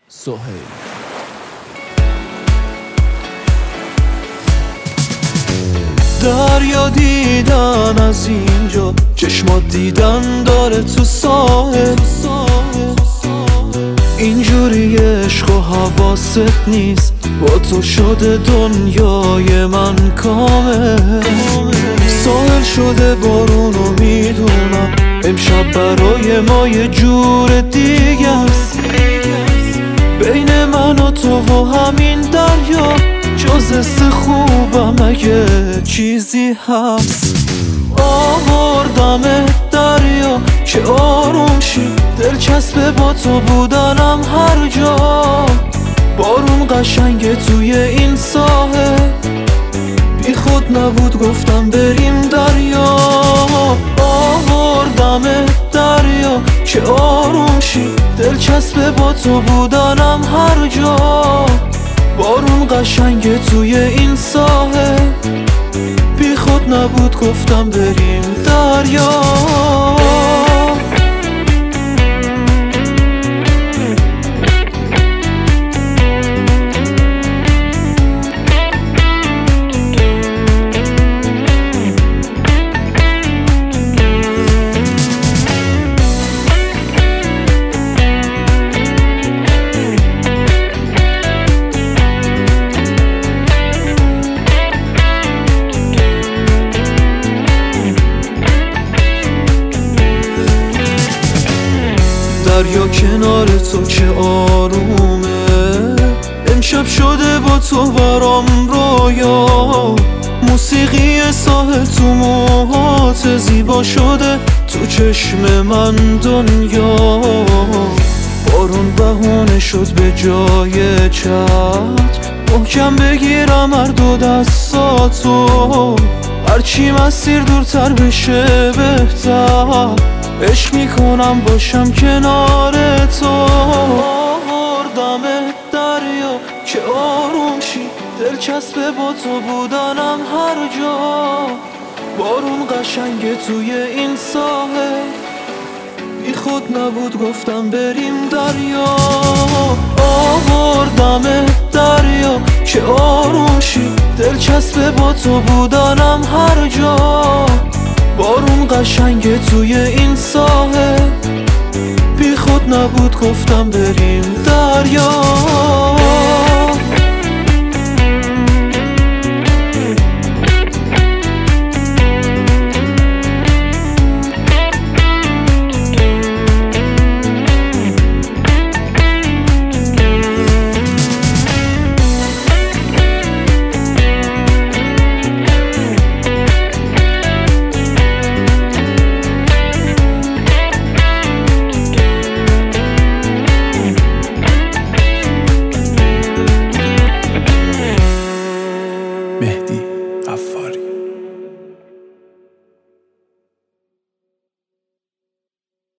سهیل. دریا دیدن از اینجا، چشمات دیدن داره تو ساحل. اینجوری عشق و حواست نیست، با تو شده دنیای من کامل. ساحل شده بارونو میدونم، امشب برای ما یه جور دیگه است. بین من و تو و همین دریا، جز حس خوبم اگه چیزی هست. آوردم دریا که آروم شی، دلچسبه با تو بودنم هر جا. بارون قشنگه توی این ساحل، بی خود نبود گفتم بریم دریا. آوردم دریا که آروم شی، دلچسبه با تو بودنم هر جا. بارون قشنگه توی این ساحل، بی خود نبود گفتم بریم دریا. دریا کنار تو که آرومه، امشب شده با تو برام رویا. موسیقی ساحل تو موهات زیبا شده، تو چشم من دنیا. بارون بهونه شد به جای چتر، محکم بگیرم هر دو دستاتو. هرچی مسیر دورتر بشه بهتر، عشق میکنم باشم کنار تو. آوردم دریا که آروم شی، دلچسبه با تو بودنم هر جا. بارون قشنگه توی این ساحل، بی خود نبود گفتم بریم دریا. آوردم دریا که آروم شی، دلچسبه با تو بودنم هر جا. بارون قشنگه توی این ساحل، بی خود نبود گفتم بریم دریا. مهدی غفاری.